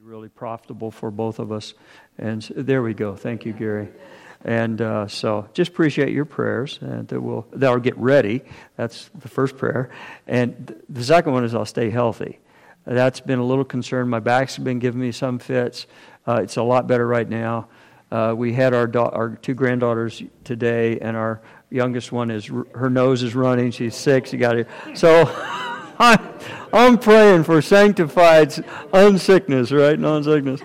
really profitable for both of us. And there we go. Thank you, Gary. And so just appreciate your prayers, and that'll get ready. That's the first prayer. And the second one is I'll stay healthy. That's been a little concern. My back's been giving me some fits. It's a lot better right now. We had our two granddaughters today, and our youngest one her nose is running. She's 6. You got it. So I'm praying for sanctified unsickness, right? Non-sickness.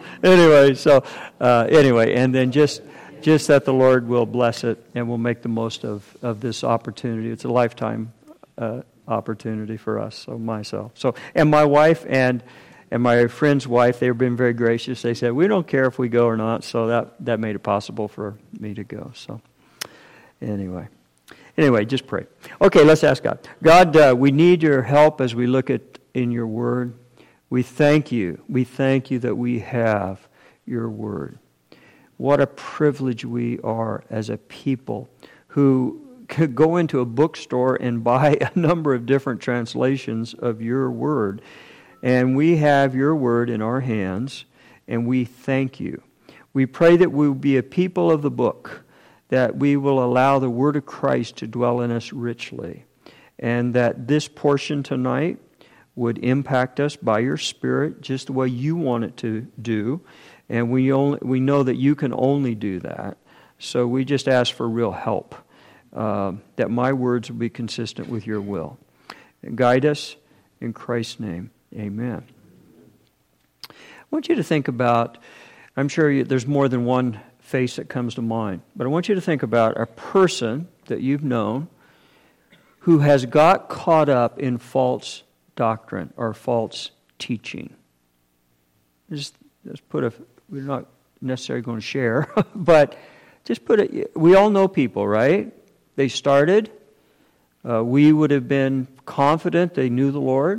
Anyway, and then just that the Lord will bless it, and we'll make the most of this opportunity. It's a lifetime opportunity for us. So myself, and my wife and my friend's wife, they've been very gracious. They said, we don't care if we go or not, so that made it possible for me to go. So anyway, just pray. Okay, let's ask God. God, we need your help as we look in your word. We thank you. We thank you that we have your word. What a privilege we are as a people who could go into a bookstore and buy a number of different translations of your word. And we have your word in our hands, and we thank you. We pray that we will be a people of the book, that we will allow the word of Christ to dwell in us richly, and that this portion tonight would impact us by your Spirit just the way you want it to do. And we know that you can only do that. So we just ask for real help, that my words will be consistent with your will. And guide us in Christ's name. Amen. I want you to think about, I'm sure there's more than one face that comes to mind, but I want you to think about a person that you've known who has got caught up in false doctrine or false teaching. Let's put we're not necessarily going to share, but just we all know people, right? They started. We would have been confident they knew the Lord.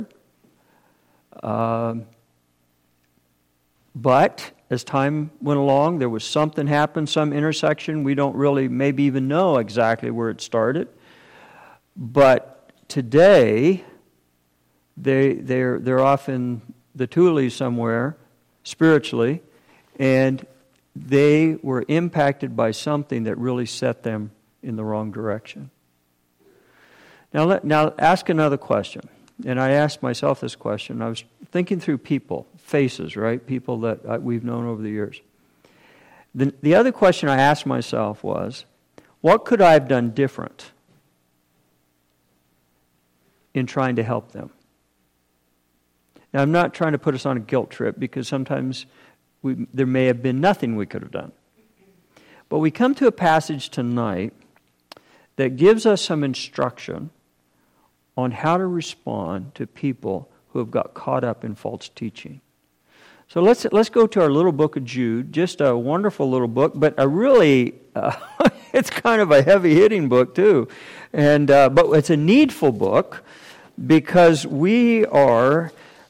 But as time went along, there was something happened, some intersection. We don't really maybe even know exactly where it started. But today, they're off in the Tules somewhere, spiritually, and they were impacted by something that really set them in the wrong direction. Now ask another question. And I asked myself this question. I was thinking through people, faces, right? People that we've known over the years. The other question I asked myself was, what could I have done different in trying to help them? Now, I'm not trying to put us on a guilt trip, because sometimes there may have been nothing we could have done. But we come to a passage tonight that gives us some instruction on how to respond to people who have got caught up in false teaching. So let's go to our little book of Jude, just a wonderful little book, but a really, it's kind of a heavy-hitting book too. And but it's a needful book, because we are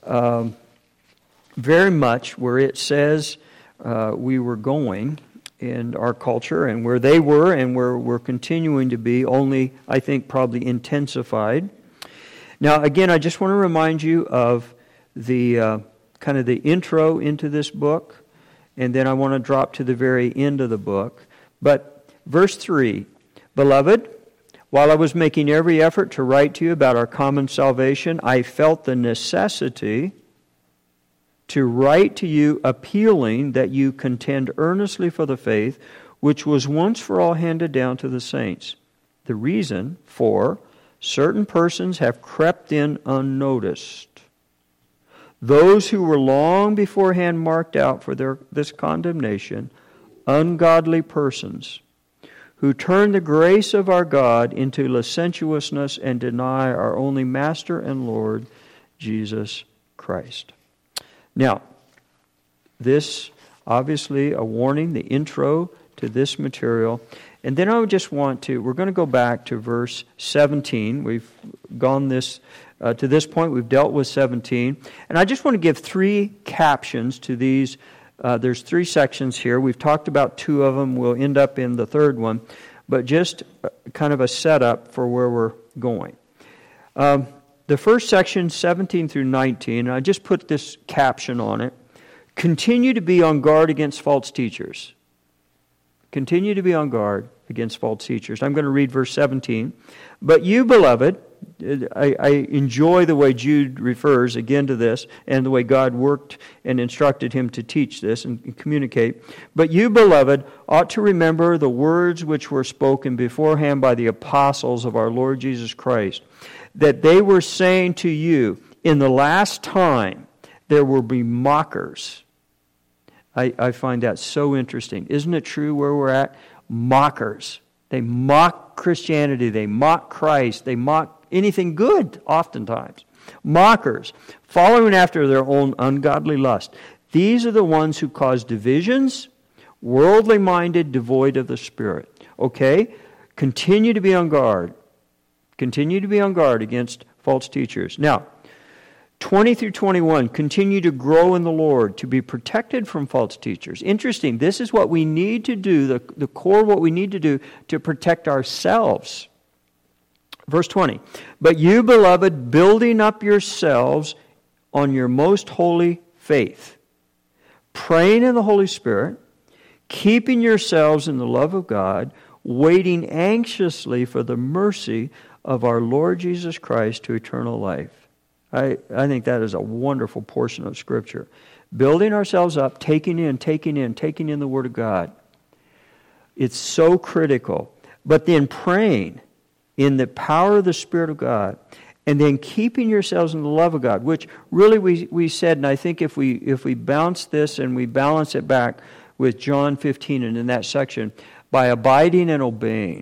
very much where it says we were going in our culture, and where they were and where we're continuing to be, only I think probably intensified. Now, again, I just want to remind you of the kind of the intro into this book, and then I want to drop to the very end of the book. But verse 3, Beloved, while I was making every effort to write to you about our common salvation, I felt the necessity to write to you appealing that you contend earnestly for the faith which was once for all handed down to the saints. The reason for certain persons have crept in unnoticed. Those who were long beforehand marked out for this condemnation, ungodly persons, who turn the grace of our God into licentiousness and deny our only Master and Lord, Jesus Christ. Now, this obviously a warning, the intro to this material. And then I would just we're going to go back to verse 17. We've gone to this point, we've dealt with 17. And I just want to give 3 captions to these. There's 3 sections here. We've talked about 2 of them. We'll end up in the 3rd one. But just kind of a setup for where we're going. The first section, 17 through 19, and I just put this caption on it. Continue to be on guard against false teachers. Continue to be on guard against false teachers. I'm going to read verse 17. But you, beloved, I enjoy the way Jude refers again to this and the way God worked and instructed him to teach this and communicate. But you, beloved, ought to remember the words which were spoken beforehand by the apostles of our Lord Jesus Christ, that they were saying to you, in the last time there will be mockers. I find that so interesting. Isn't it true where we're at? Mockers. They mock Christianity. They mock Christ. They mock anything good, oftentimes. Mockers, following after their own ungodly lust. These are the ones who cause divisions, worldly minded, devoid of the Spirit. Okay? Continue to be on guard. Continue to be on guard against false teachers. Now, 20 through 21, continue to grow in the Lord, to be protected from false teachers. Interesting, this is what we need to do, the core of what we need to do to protect ourselves. Verse 20, but you, beloved, building up yourselves on your most holy faith, praying in the Holy Spirit, keeping yourselves in the love of God, waiting anxiously for the mercy of our Lord Jesus Christ to eternal life. I think that is a wonderful portion of Scripture. Building ourselves up, taking in the Word of God. It's so critical. But then praying in the power of the Spirit of God, and then keeping yourselves in the love of God, which really we said, and I think if we bounce this and we balance it back with John 15 and in that section, by abiding and obeying.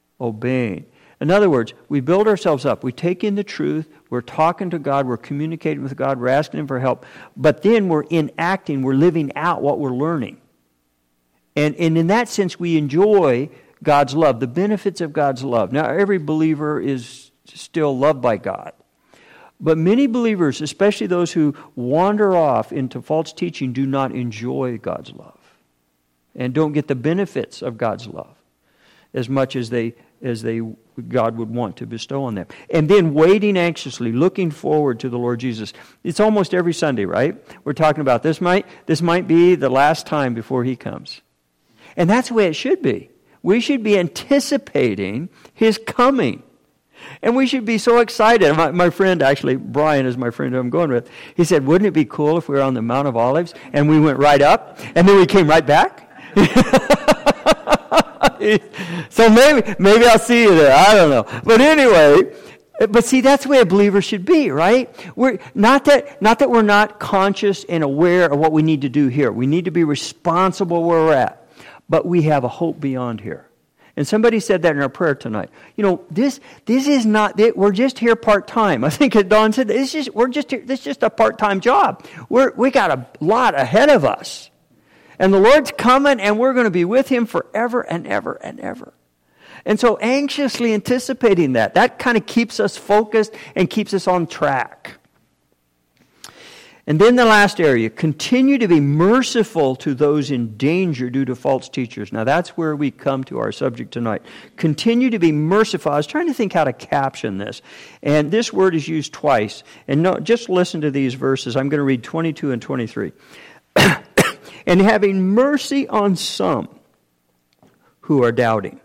In other words, we build ourselves up. We take in the truth. We're talking to God. We're communicating with God. We're asking Him for help. But then we're enacting. We're living out what we're learning. And in that sense, we enjoy God's love, the benefits of God's love. Now, every believer is still loved by God. But many believers, especially those who wander off into false teaching, do not enjoy God's love and don't get the benefits of God's love as much as God would want to bestow on them. And then waiting anxiously, looking forward to the Lord Jesus. It's almost every Sunday, right? We're talking about this might be the last time before He comes. And that's the way it should be. We should be anticipating His coming. And we should be so excited. My friend, actually, Brian is my friend who I'm going with. He said, wouldn't it be cool if we were on the Mount of Olives and we went right up and then we came right back? So maybe I'll see you there. I don't know. But anyway, but see, that's the way a believer should be, right? We're not that we're not conscious and aware of what we need to do here. We need to be responsible where we're at. But we have a hope beyond here. And somebody said that in our prayer tonight. You know, this is not, we're just here part-time. I think Don said, this is just a part-time job. We got a lot ahead of us. And the Lord's coming, and we're going to be with Him forever and ever and ever. And so anxiously anticipating that kind of keeps us focused and keeps us on track. And then the last area, continue to be merciful to those in danger due to false teachers. Now that's where we come to our subject tonight. Continue to be merciful. I was trying to think how to caption this. And this word is used twice. And no, just listen to these verses. I'm going to read 22 and 23. And having mercy on some who are doubting.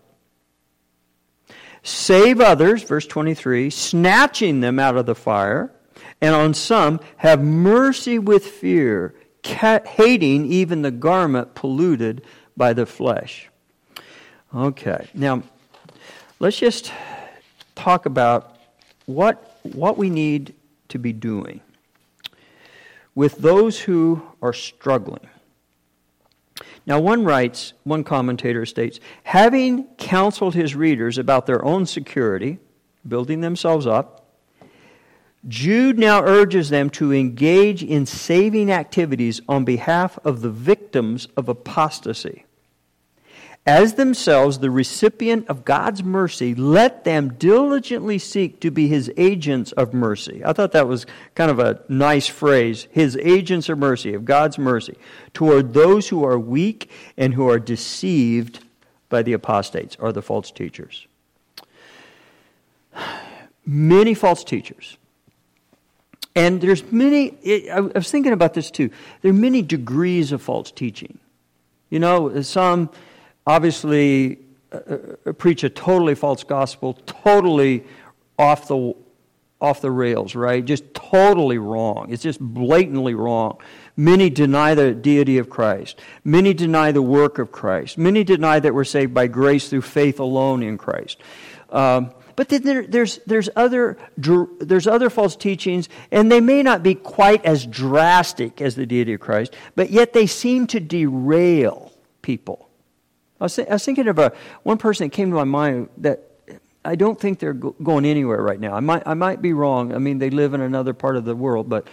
Save others, verse 23, snatching them out of the fire. And on some, have mercy with fear, hating even the garment polluted by the flesh. Okay, now let's just talk about what we need to be doing with those who are struggling. Now one commentator states, having counseled his readers about their own security, building themselves up, Jude now urges them to engage in saving activities on behalf of the victims of apostasy. As themselves the recipient of God's mercy, let them diligently seek to be His agents of mercy. I thought that was kind of a nice phrase. His agents of mercy, of God's mercy, toward those who are weak and who are deceived by the apostates or the false teachers. Many false teachers And there's many, I was thinking about this too, there are many degrees of false teaching. You know, some obviously preach a totally false gospel, totally off the rails, right? Just totally wrong. It's just blatantly wrong. Many deny the deity of Christ. Many deny the work of Christ. Many deny that we're saved by grace through faith alone in Christ. But then there's other false teachings, and they may not be quite as drastic as the deity of Christ, but yet they seem to derail people. I was thinking of one person that came to my mind that I don't think they're going anywhere right now. I might be wrong. I mean, they live in another part of the world, but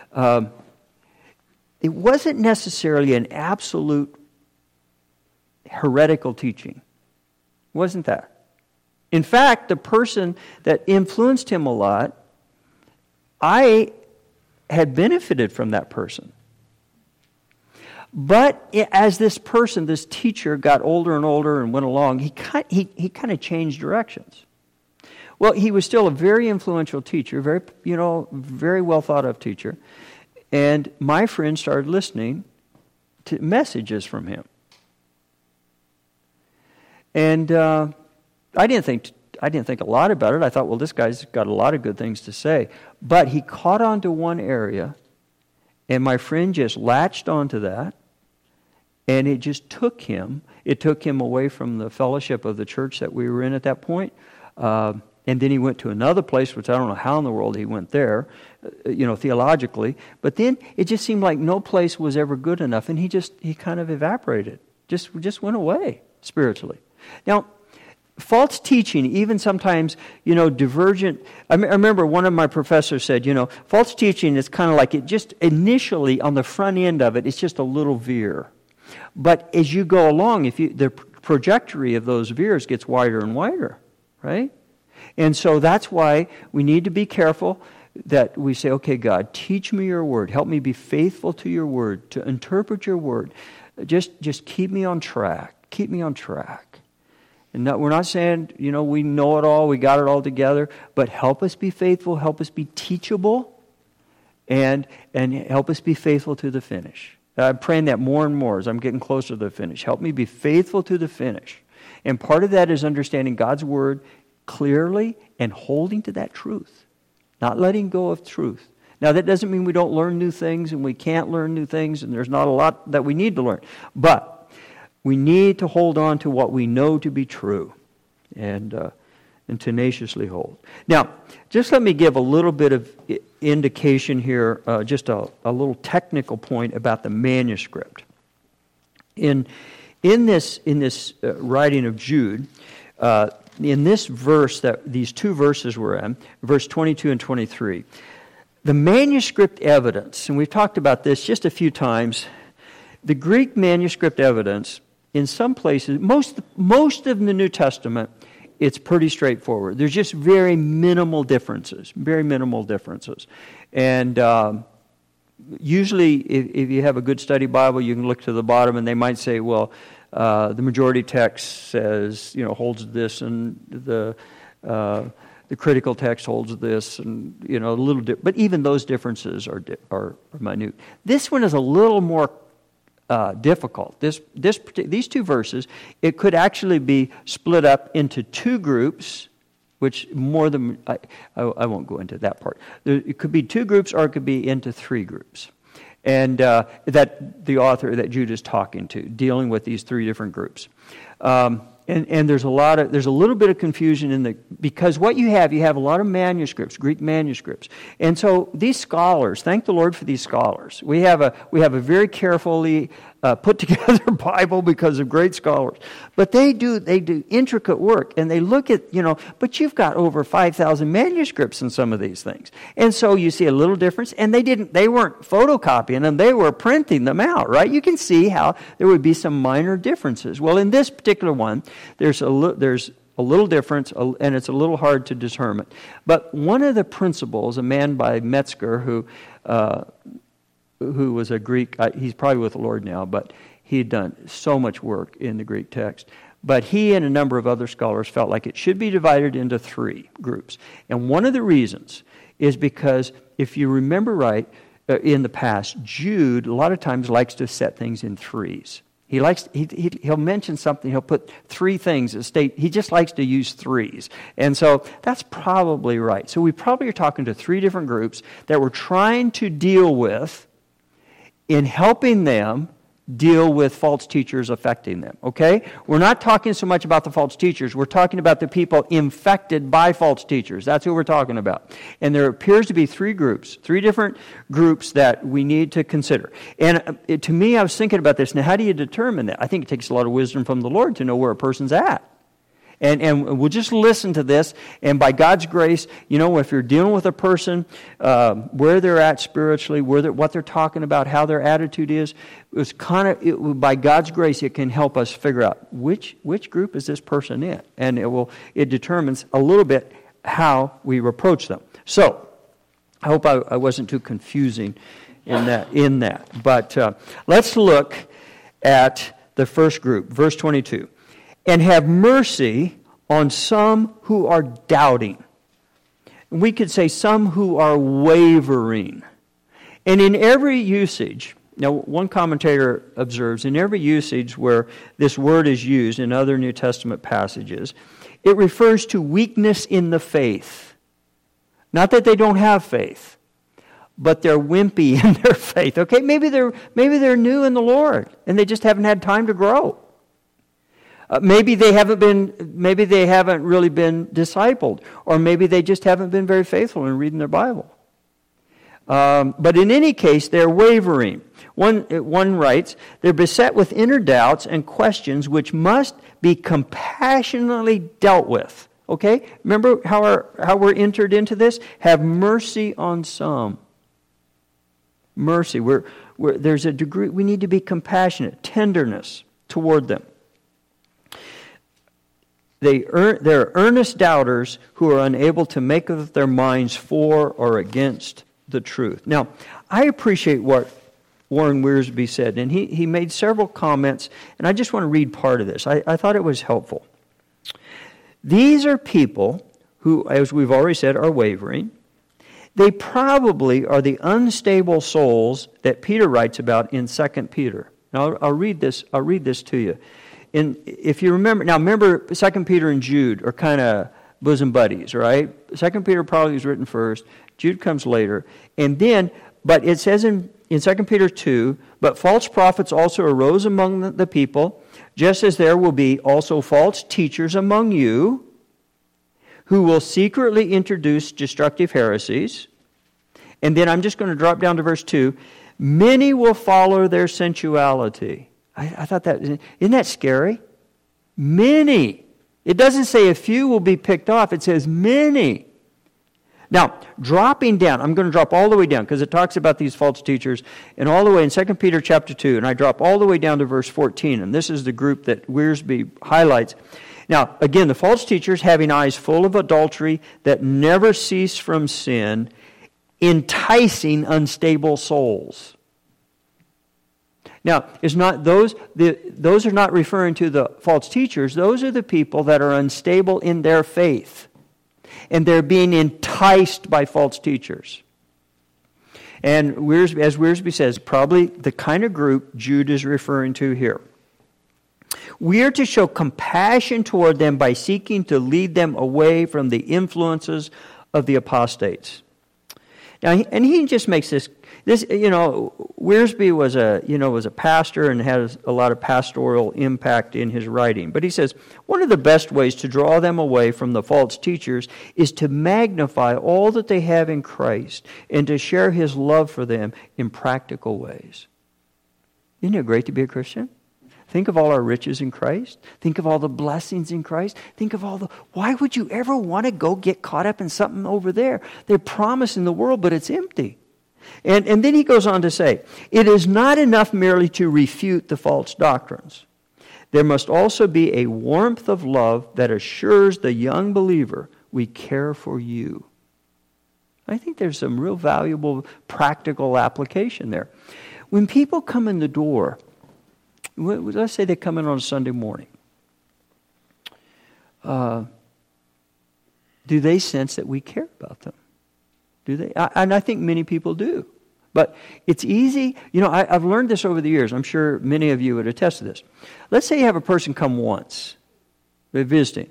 it wasn't necessarily an absolute heretical teaching. It wasn't that. In fact, the person that influenced him a lot, I had benefited from that person. But as this person, this teacher, got older and older and went along, he kind of changed directions. Well, he was still a very influential teacher, very well thought of teacher, and my friend started listening to messages from him. And I didn't think a lot about it. I thought, well, this guy's got a lot of good things to say. But he caught on to one area, and my friend just latched onto that, and it just took him. It took him away from the fellowship of the church that we were in at that point. And then he went to another place, which I don't know how in the world he went there, theologically. But then it just seemed like no place was ever good enough, and he kind of evaporated, just went away spiritually. Now, false teaching, even sometimes, divergent. I remember one of my professors said, false teaching is kind of like it just initially on the front end of it, it's just a little veer. But as you go along, the trajectory of those veers gets wider and wider, right? And so that's why we need to be careful that we say, okay, God, teach me your word. Help me be faithful to your word, to interpret your word. Just keep me on track. Keep me on track. And we're not saying, we know it all, we got it all together, but help us be faithful, help us be teachable, and help us be faithful to the finish. I'm praying that more and more as I'm getting closer to the finish. Help me be faithful to the finish. And part of that is understanding God's word clearly and holding to that truth, not letting go of truth. Now, that doesn't mean we don't learn new things and we can't learn new things and there's not a lot that we need to learn. But we need to hold on to what we know to be true and tenaciously hold. Now, just let me give a little bit of indication here, just a little technical point about the manuscript. In this writing of Jude, in this verse that these two verses were in, verse 22 and 23, the manuscript evidence, and we've talked about this just a few times, the Greek manuscript evidence, in some places, most of the New Testament, it's pretty straightforward. There's just very minimal differences. And usually, if you have a good study Bible, you can look to the bottom and they might say, well, the majority text says, holds this, and the critical text holds this, and a little but even those differences are minute. This one is a little more difficult. These two verses, it could actually be split up into two groups, which more than I won't go into that part. It could be two groups, or it could be into three groups. And that the author that Jude is talking to, dealing with these three different groups, and there's a little bit of confusion because what you have a lot of manuscripts, Greek manuscripts, and so these scholars, thank the Lord for these scholars. We have a very carefully put together Bible because of great scholars, but they do intricate work, and they look at but you've got over 5,000 manuscripts in some of these things, and so you see a little difference, and they weren't photocopying them, they were printing them out, right? You can see how there would be some minor differences. Well, in this particular one, there's a little difference, and it's a little hard to determine. But one of the principles, a man by Metzger, who was a Greek, he's probably with the Lord now, but he had done so much work in the Greek text. But he and a number of other scholars felt like it should be divided into three groups. And one of the reasons is because if you remember right, in the past, Jude a lot of times likes to set things in threes. He'll mention something, he'll put three things that state, he just likes to use threes. And so that's probably right. So we probably are talking to three different groups that we're trying to deal with in helping them deal with false teachers affecting them, okay? We're not talking so much about the false teachers. We're talking about the people infected by false teachers. That's who we're talking about. And there appears to be three different groups that we need to consider. And to me, I was thinking about this. Now, how do you determine that? I think it takes a lot of wisdom from the Lord to know where a person's at. And we'll just listen to this, and by God's grace, if you're dealing with a person, where they're at spiritually, what they're talking about, how their attitude is, by God's grace, it can help us figure out which group is this person in, and it determines a little bit how we approach them. So, I hope I wasn't too confusing in that. But let's look at the first group, verse 22. And have mercy on some who are doubting. We could say some who are wavering. And in every usage, now one commentator observes, in every usage where this word is used in other New Testament passages, it refers to weakness in the faith. Not that they don't have faith, but they're wimpy in their faith. Okay, maybe they're new in the Lord, and they just haven't had time to grow. Maybe they haven't really been discipled, or maybe they just haven't been very faithful in reading their Bible. But in any case, they're wavering. One writes, they're beset with inner doubts and questions which must be compassionately dealt with. Okay? Remember how we're entered into this? Have mercy on some. Mercy. There's a degree, we need to be compassionate, tenderness toward them. They're earnest doubters who are unable to make up their minds for or against the truth. Now, I appreciate what Warren Wiersbe said, and he made several comments, and I just want to read part of this. I thought it was helpful. These are people who, as we've already said, are wavering. They probably are the unstable souls that Peter writes about in 2 Peter. Now, I'll read this to you. If you remember 2 Peter and Jude are kind of bosom buddies, right? 2 Peter probably was written first. Jude comes later. But it says in 2 Peter 2, but false prophets also arose among the people, just as there will be also false teachers among you, who will secretly introduce destructive heresies. And then I'm just going to drop down to verse 2. Many will follow their sensuality. I thought isn't that scary? Many. It doesn't say a few will be picked off. It says many. Now, dropping down, I'm going to drop all the way down because it talks about these false teachers, and all the way in 2 Peter chapter 2, and I drop all the way down to verse 14, and this is the group that Wiersbe highlights. Now, again, the false teachers having eyes full of adultery that never cease from sin, enticing unstable souls. Now, those are not referring to the false teachers. Those are the people that are unstable in their faith. And they're being enticed by false teachers. And as Wiersbe says, probably the kind of group Jude is referring to here. We are to show compassion toward them by seeking to lead them away from the influences of the apostates. Now, and he just makes this, Wiersbe was a pastor and had a lot of pastoral impact in his writing. But he says, one of the best ways to draw them away from the false teachers is to magnify all that they have in Christ and to share His love for them in practical ways. Isn't it great to be a Christian? Think of all our riches in Christ. Think of all the blessings in Christ. Think of why would you ever want to go get caught up in something over there? They're promising the world, but it's empty. And then he goes on to say, it is not enough merely to refute the false doctrines. There must also be a warmth of love that assures the young believer we care for you. I think there's some real valuable practical application there. When people come in the door, let's say they come in on a Sunday morning. Do they sense that we care about them? Do they? And I think many people do. But it's easy. I've learned this over the years. I'm sure many of you would attest to this. Let's say you have a person come once. They're visiting.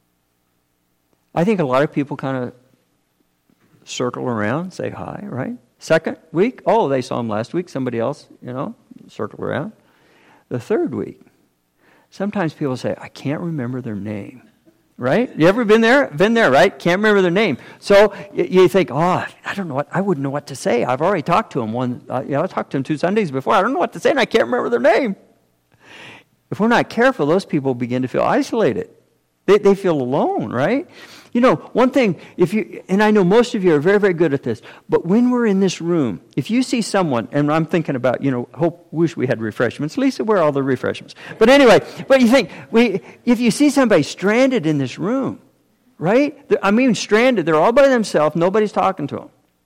I think a lot of people kind of circle around, say hi, right? Second week, oh, they saw him last week. Somebody else, circle around. The third week, sometimes people say, I can't remember their name. Right? You ever been there? Been there, right? Can't remember their name. So you think, I don't know I wouldn't know what to say. I've already talked to them I talked to them 2 Sundays before. I don't know what to say, and I can't remember their name. If we're not careful, those people begin to feel isolated. They feel alone, right? One thing, and I know most of you are very, very good at this, but when we're in this room, if you see someone, and I'm thinking about, wish we had refreshments. Lisa, where are all the refreshments? But anyway, you think, if you see somebody stranded in this room, right? Stranded, they're all by themselves, nobody's talking to them.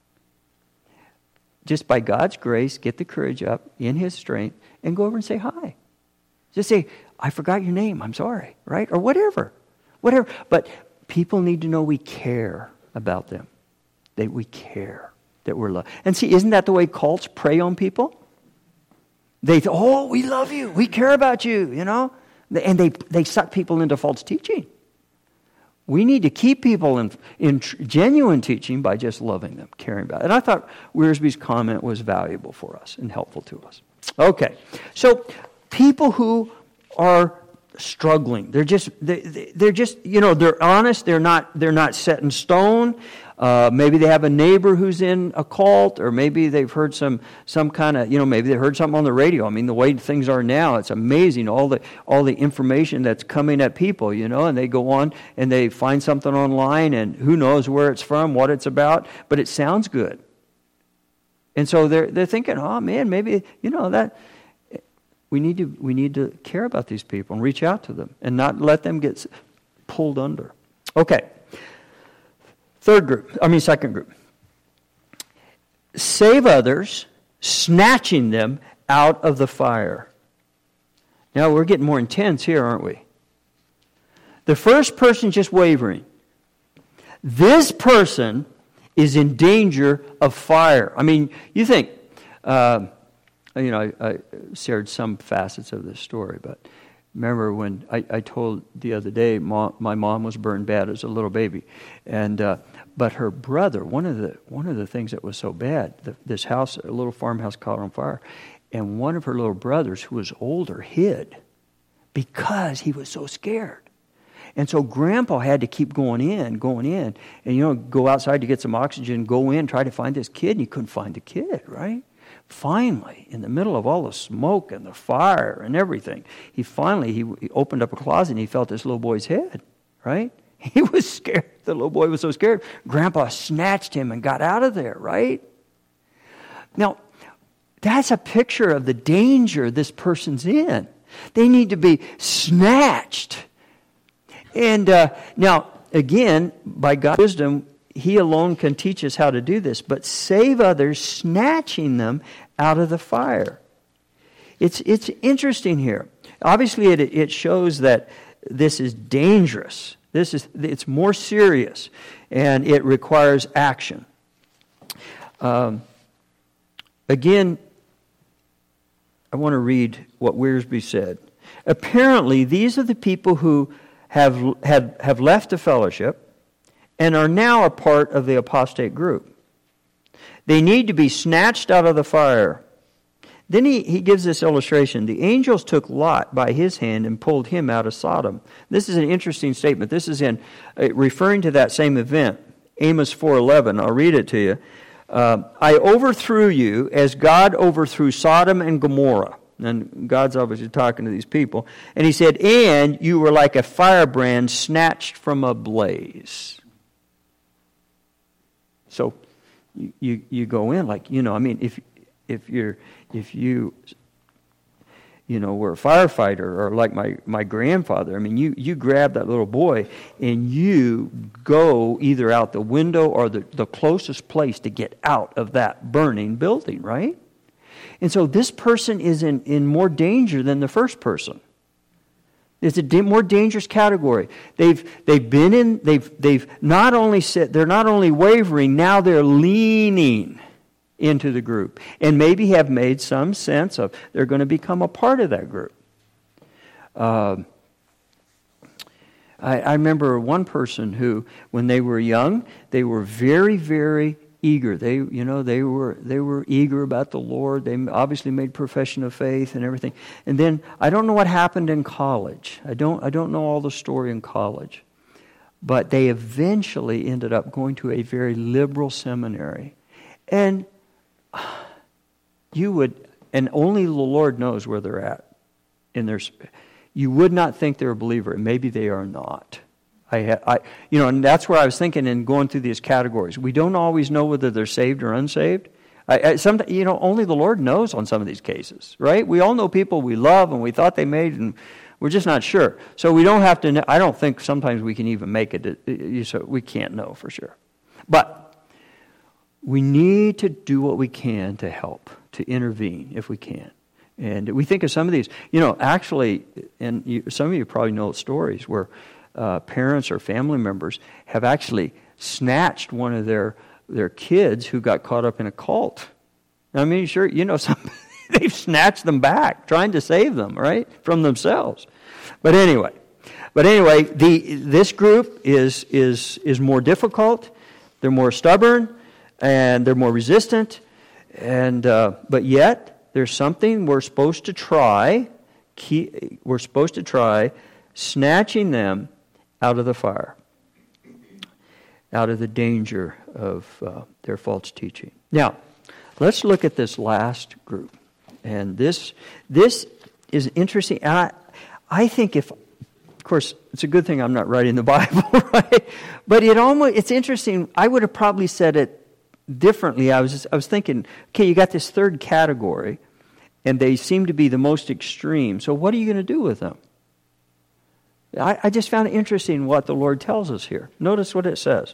Just by God's grace, get the courage up in His strength and go over and say hi. Just say, I forgot your name, I'm sorry, right? Or whatever. But people need to know we care about them. That we care, that we're loved. And see, isn't that the way cults prey on people? They say, we love you, we care about you, And they suck people into false teaching. We need to keep people in genuine teaching by just loving them, caring about it. And I thought Wiersbe's comment was valuable for us and helpful to us. Okay, so people who are struggling. They're just they're honest. They're not set in stone. Maybe they have a neighbor who's in a cult, or maybe they've heard some kind of maybe they heard something on the radio. The way things are now, it's amazing all the information that's coming at people. And they go on and they find something online, and who knows where it's from, what it's about, but it sounds good. And so they're thinking, oh man, maybe that. We need to care about these people and reach out to them and not let them get pulled under. Okay. Second group. Save others, snatching them out of the fire. Now we're getting more intense here, aren't we? The first person just wavering. This person is in danger of fire. You think... I shared some facets of this story, but remember when I told the other day, my mom was burned bad as a little baby, and but her brother, one of the things that was so bad, this house, a little farmhouse, caught on fire, and one of her little brothers, who was older, hid because he was so scared. And so Grandpa had to keep going in, and go outside to get some oxygen, go in, try to find this kid, and he couldn't find the kid, right? Finally, in the middle of all the smoke and the fire and everything, he opened up a closet and he felt this little boy's head, right? He was scared. The little boy was so scared. Grandpa snatched him and got out of there, right? Now, that's a picture of the danger this person's in. They need to be snatched. And now, again, by God's wisdom, He alone can teach us how to do this, but save others, snatching them out of the fire. It's interesting here. Obviously, it shows that this is dangerous. It's more serious, and it requires action. Again, I want to read what Wiersbe said. Apparently, these are the people who have left the fellowship and are now a part of the apostate group. They need to be snatched out of the fire. Then he gives this illustration. The angels took Lot by his hand and pulled him out of Sodom. This is an interesting statement. This is referring to that same event, Amos 4:11. I'll read it to you. I overthrew you as God overthrew Sodom and Gomorrah. And God's obviously talking to these people. And he said, and you were like a firebrand snatched from a blaze. So you go in like, if you were a firefighter, or like my grandfather, you grab that little boy and you go either out the window or the closest place to get out of that burning building, right? And so this person is in more danger than the first person. It's a more dangerous category. They've not only said, they're not only wavering, now they're leaning into the group, and maybe have made some sense of they're going to become a part of that group. I remember one person who, when they were young, they were very, very eager. They were eager about the Lord. They obviously made profession of faith and everything. And then I don't know what happened in college. I don't know all the story in college, but they eventually ended up going to a very liberal seminary, and and only the Lord knows where they're at in their. You would not think they're a believer, and maybe they are not. And that's where I was thinking in going through these categories. We don't always know whether they're saved or unsaved. Only the Lord knows on some of these cases, right? We all know people we love and we thought they made, and we're just not sure. So we don't have to. I don't think sometimes we can even make it. So we can't know for sure, but we need to do what we can to help, to intervene if we can. And we think of some of these, actually, and some of you probably know stories where parents or family members have actually snatched one of their kids who got caught up in a cult. I mean, sure, they've snatched them back, trying to save them, right, from themselves. But anyway, this group is more difficult. They're more stubborn, and they're more resistant, but yet there's something we're supposed to try. We're supposed to try snatching them out of the fire, out of the danger of their false teaching. Now, let's look at this last group, and this is interesting. And I think of course, it's a good thing I'm not writing the Bible, right? But it's interesting. I would have probably said it differently. I was thinking, okay, you got this third category, and they seem to be the most extreme. So what are you going to do with them? I just found it interesting what the Lord tells us here. Notice what it says.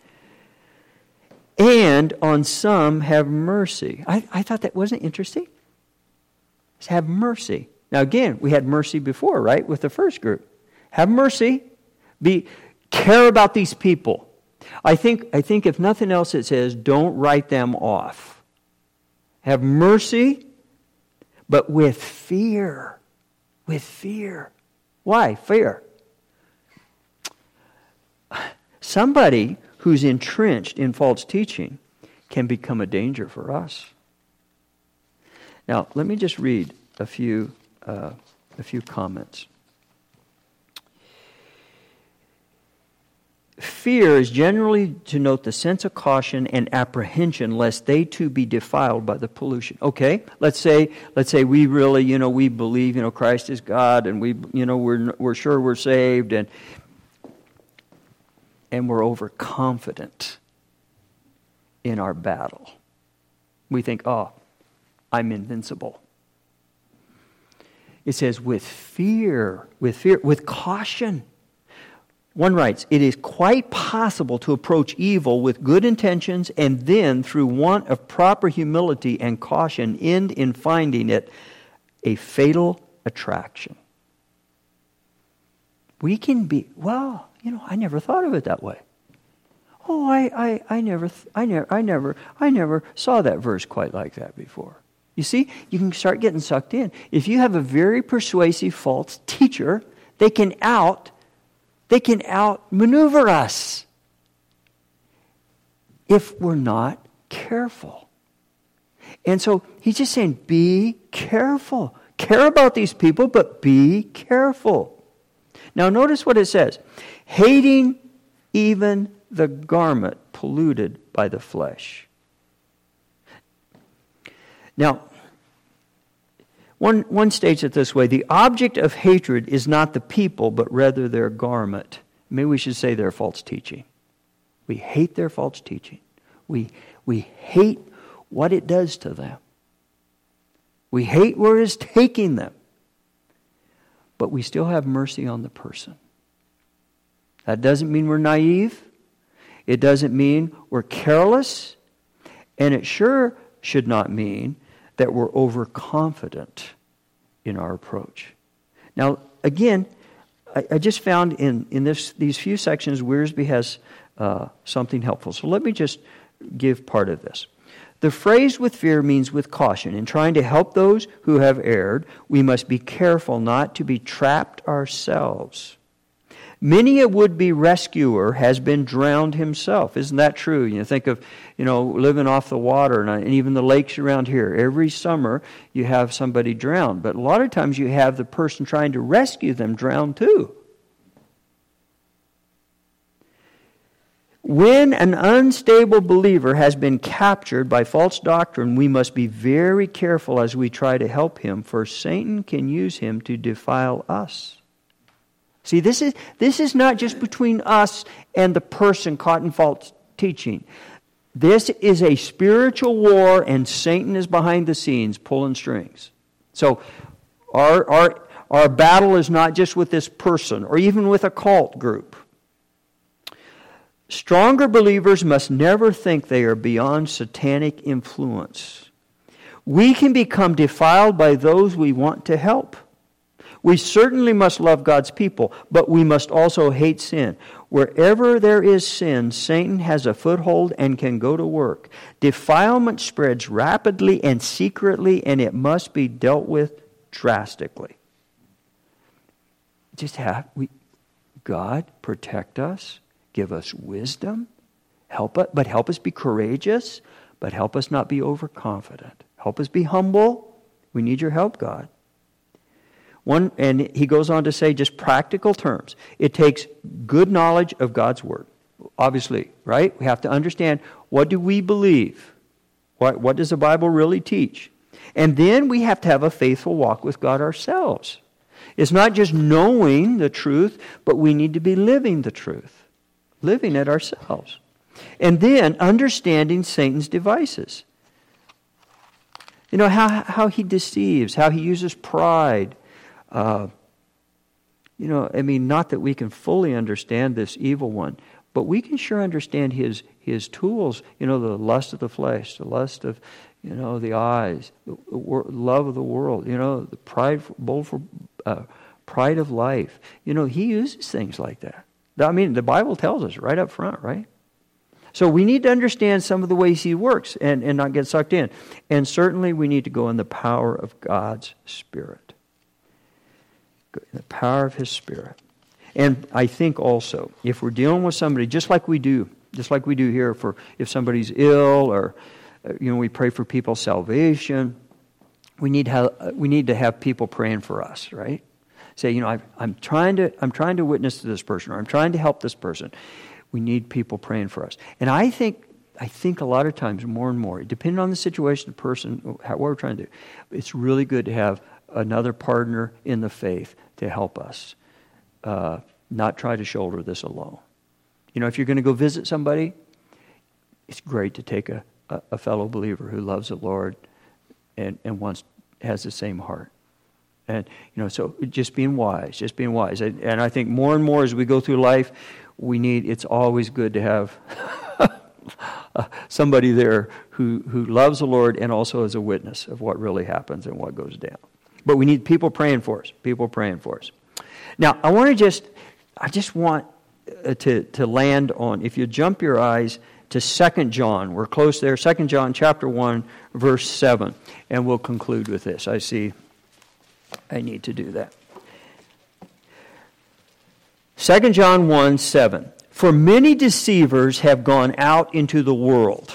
And on some have mercy. I thought that wasn't interesting. It's have mercy. Now again, we had mercy before, right? With the first group. Have mercy. Care about these people. I think if nothing else it says, don't write them off. Have mercy, but with fear. With fear. Why? Fear. Somebody who's entrenched in false teaching can become a danger for us. Now, let me just read a few comments. Fear is generally to note the sense of caution and apprehension lest they too be defiled by the pollution. Okay, let's say we really, we believe, Christ is God, and we're sure we're saved, and we're overconfident in our battle. We think, I'm invincible. It says with fear, with caution. One writes, it is quite possible to approach evil with good intentions and then, through want of proper humility and caution, end in finding it a fatal attraction. We can be, I never thought of it that way. Oh, I never saw that verse quite like that before. You see, you can start getting sucked in. If you have a very persuasive false teacher, they can outmaneuver us if we're not careful. And so he's just saying, be careful. Care about these people, but be careful. Now notice what it says. Hating even the garment polluted by the flesh. Now, one states it this way: the object of hatred is not the people, but rather their garment. Maybe we should say their false teaching. We hate their false teaching. We hate what it does to them. We hate where it is taking them. But we still have mercy on the person. That doesn't mean we're naive. It doesn't mean we're careless. And it sure should not mean that we're overconfident in our approach. Now, again, I just found in these few sections, Wiersbe has something helpful. So let me just give part of this. The phrase with fear means with caution. In trying to help those who have erred, we must be careful not to be trapped ourselves. Many a would-be rescuer has been drowned himself. Isn't that true? You think of, living off the water and even the lakes around here. Every summer you have somebody drowned. But a lot of times you have the person trying to rescue them drowned too. When an unstable believer has been captured by false doctrine, we must be very careful as we try to help him, for Satan can use him to defile us. See, this is not just between us and the person caught in false teaching. This is a spiritual war, and Satan is behind the scenes pulling strings. So our battle is not just with this person or even with a cult group. Stronger believers must never think they are beyond satanic influence. We can become defiled by those we want to help. We certainly must love God's people, but we must also hate sin. Wherever there is sin, Satan has a foothold and can go to work. Defilement spreads rapidly and secretly, and it must be dealt with drastically. God protect us. Give us wisdom, help us be courageous, but help us not be overconfident. Help us be humble. We need your help, God. And he goes on to say just practical terms. It takes good knowledge of God's Word. Obviously, right? We have to understand, what do we believe? What does the Bible really teach? And then we have to have a faithful walk with God ourselves. It's not just knowing the truth, but we need to be living the truth. Living it ourselves. And then understanding Satan's devices. How he deceives, how he uses pride. Not that we can fully understand this evil one, but we can sure understand his tools. The lust of the flesh, the lust of, the eyes, the love of the world, the pride of life. He uses things like that. The Bible tells us right up front, right? So we need to understand some of the ways he works and not get sucked in. And certainly we need to go in the power of God's Spirit. The power of His Spirit. And I think also, if we're dealing with somebody, just like we do here for if somebody's ill or, we pray for people's salvation, we need to have people praying for us, right? Say, I'm trying to witness to this person, or I'm trying to help this person. We need people praying for us. And I think a lot of times, more and more, depending on the situation, the person, what we're trying to do, it's really good to have another partner in the faith to help us, not try to shoulder this alone. If you're going to go visit somebody, it's great to take a fellow believer who loves the Lord and has the same heart. And, so just being wise. And I think more and more as we go through life, it's always good to have somebody there who loves the Lord and also is a witness of what really happens and what goes down. But we need people praying for us. Now, I just want to land on, if you jump your eyes to 2 John. We're close there. 2 John chapter 1, verse 7. And we'll conclude with this. I see I need to do that. 2 John 1, 7. For many deceivers have gone out into the world.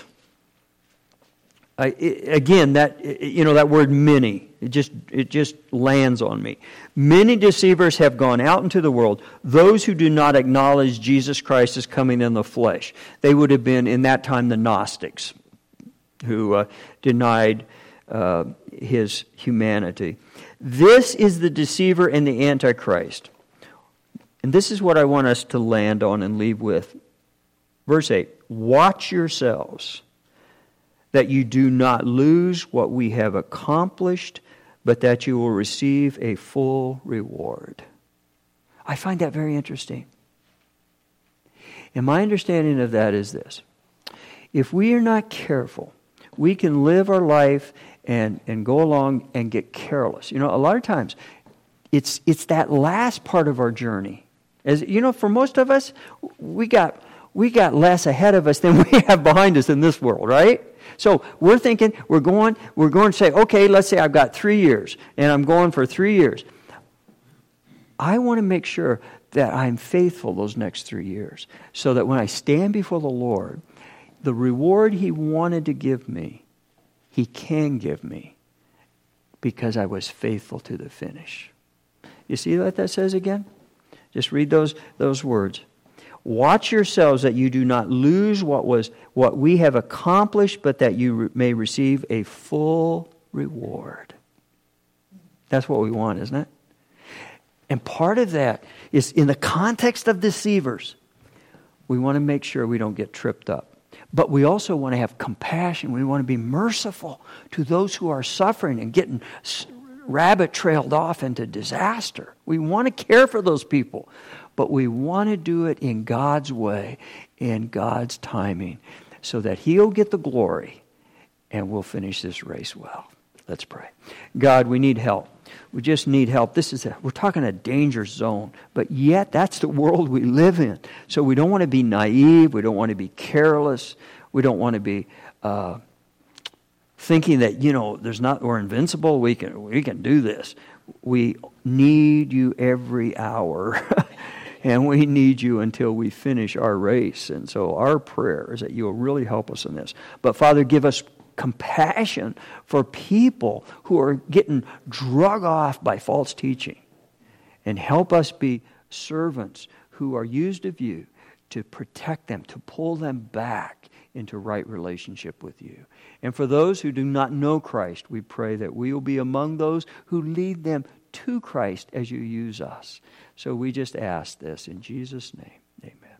That word many, it just lands on me. Many deceivers have gone out into the world, those who do not acknowledge Jesus Christ as coming in the flesh. They would have been, in that time, the Gnostics, who denied His humanity. This is the deceiver and the Antichrist. And this is what I want us to land on and leave with. Verse 8, watch yourselves, that you do not lose what we have accomplished, but that you will receive a full reward. I find that very interesting. And my understanding of that is this. If we are not careful, we can live our life and go along and get careless. A lot of times, it's that last part of our journey. As you know, for most of us, we got less ahead of us than we have behind us in this world, right? So we're thinking, we're going to say, okay, let's say I've got 3 years, and I'm going for 3 years. I want to make sure that I'm faithful those next 3 years, so that when I stand before the Lord, the reward He wanted to give me, He can give me, because I was faithful to the finish. You see what that says again? Just read those words. Watch yourselves that you do not lose what we have accomplished, but that you may receive a full reward. That's what we want, isn't it? And part of that is in the context of deceivers. We want to make sure we don't get tripped up. But we also want to have compassion. We want to be merciful to those who are suffering and getting rabbit trailed off into disaster. We want to care for those people, but we want to do it in God's way, in God's timing, so that He'll get the glory and we'll finish this race well. Let's pray. God, we need help. We just need help. We're talking a danger zone, but yet that's the world we live in. So we don't want to be naive. We don't want to be careless. We don't want to be thinking that, we're invincible. We can do this. We need you every hour, and we need you until we finish our race. And so our prayer is that you will really help us in this. But Father, give us compassion for people who are getting drug off by false teaching. And help us be servants who are used of you to protect them, to pull them back into right relationship with you. And for those who do not know Christ, we pray that we will be among those who lead them to Christ as you use us. So we just ask this in Jesus' name. Amen.